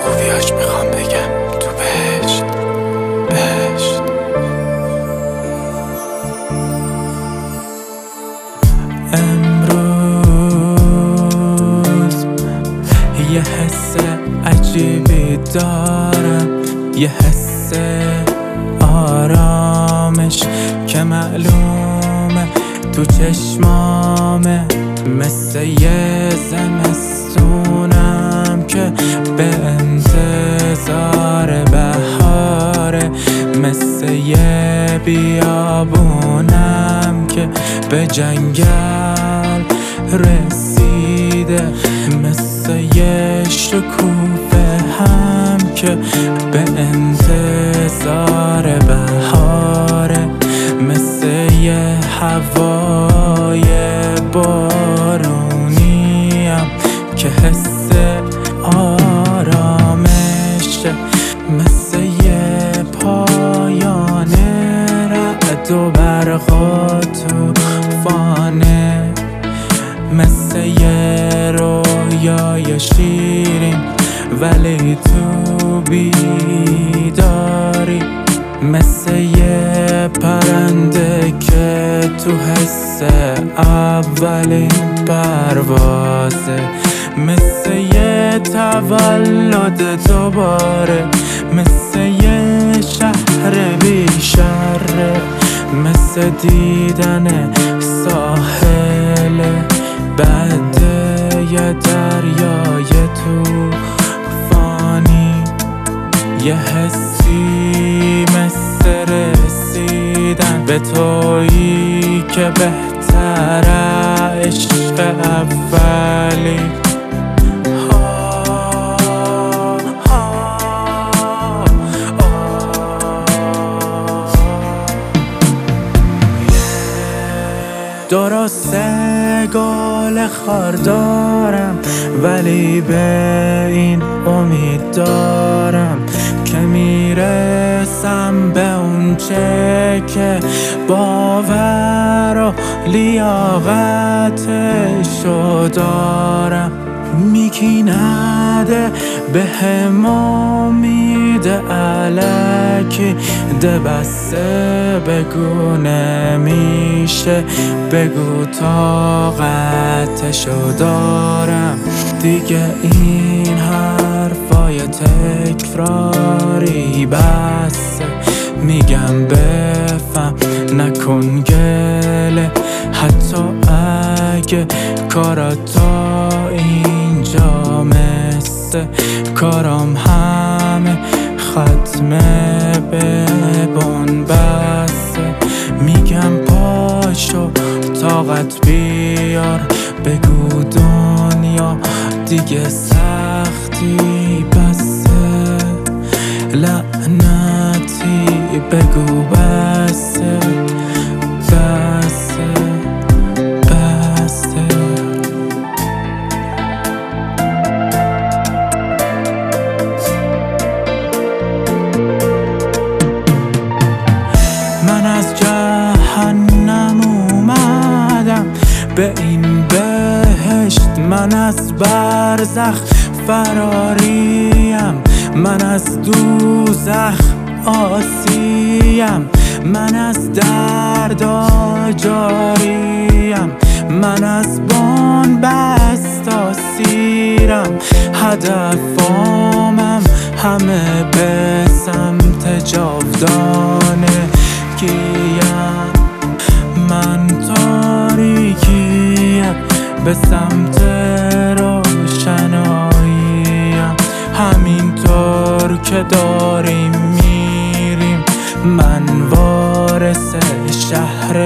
خوبیاش میخوام بگم تو بهشت بهشت. امروز یه حس عجیبی دارم، یه حس آرامش که معلومه تو چشمامه، مثل یه زمستونم که به انتظار بهاره، مثل یه بیابونم که به جنگل رسیده، مثل یه شکوفه هم که به انتظار بهاره، مثل یه هوای بارونیم که حس آرامشه، مثل یه پایان رعد و برق و طوفانه، مثل یه رویای شیرین ولی تو بیداری، مثل یه پرنده که تو حس اولین پروازه، مثل یه تولد دوباره، مثل یه شهر بی شره، مثل دیدن ساحل بعد یه دریای طوفانی، یه حسی مثل رسیدن به تویی که بهتر عشق اولی. درسته گل خار دارم ولی به این امید دارم که میرسم به اون چه که باور و لیاقتشو دارم، میکی نده به هم امید الکی ده، بسته بگو نمیشه، بگو طاقتشو دارم دیگه، این حرفای تکراری بسه، میگم بفهم نکن گله، حتی اگه کارا تا اینجا مثل کارام همه ختمه به بنبسته، میگم پاشو طاقت بیار، بگو دنیا دیگه سختی بسه، لعنتی بگو بسه بسه بسه. من از جهنم اومدم به این بهشت، من از برزخ فراریم، من از دوزخ آسیم، من از درد آجاریم، من از بن‌بست آسیرم، هدفامم همه به سمت جاودانه گیم، من تاریکیه به سمت روشناییم، همینطور که داریم میریم، من وارث شهر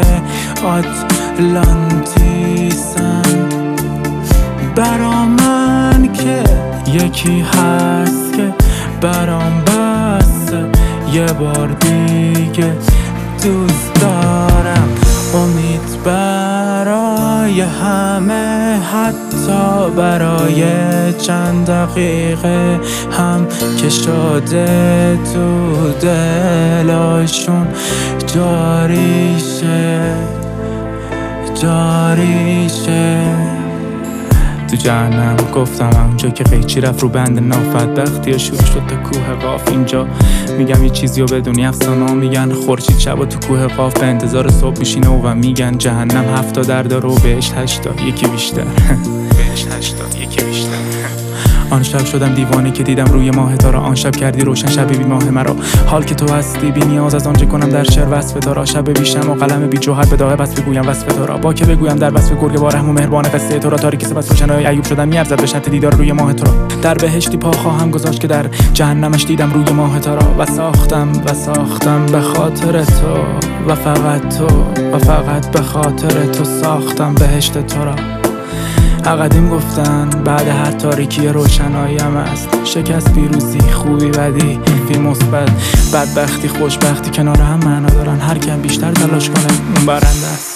آتلانتیسم، برا من که یکی هست که برام بسته، یه بار دیگه دوست دارم، امید برای همه، حتی برای چند دقیقه هم که شده تو دلاشون جاری شه جاری شه تو جهنم گفتم اونجا که قیچی رفت رو بند نافدبختی شروع شد تا کوه قاف. اینجا میگم یه چیزی رو بدونی افسانه‌ها میگن خورشید شبا تو کوه قاف به انتظار صبح میشینه و میگن جهنم 7 در داره و بهشت 8 یکی بیشتر. بهشت 8 یکی بیشتر. آن شب شدم دیوانه که دیدم روی ماه تارا. آن شب کردی روشن شب بی ماه مرا. حال که تو هستی بی نیاز از آنچه کنم در شعر وصف تارا. شب بی شم و قلم بی جوهر به داغ بس بگویم وصف تارا. با که بگویم در وصف گرگ با رحم و مهربان قصه تارا. تاریکی سپس روشنای ایوب شدم میارزد به شرط دیدار روی ماه تارا. در بهشتی پا خواهم گذاشت که در جهنمش دیدم روی ماه تارا. و ساختم به خاطر تو و فقط تو و فقط به خاطر تو ساختم بهشت تارا. قدیم گفتن بعد هر تاریکی روشنایی هم است. شکست، پیروزی، خوبی، بدی، منفی، مثبت، بدبختی، خوشبختی کنار هم معنا دارن. هر کم بیشتر تلاش کنه اون برنده است.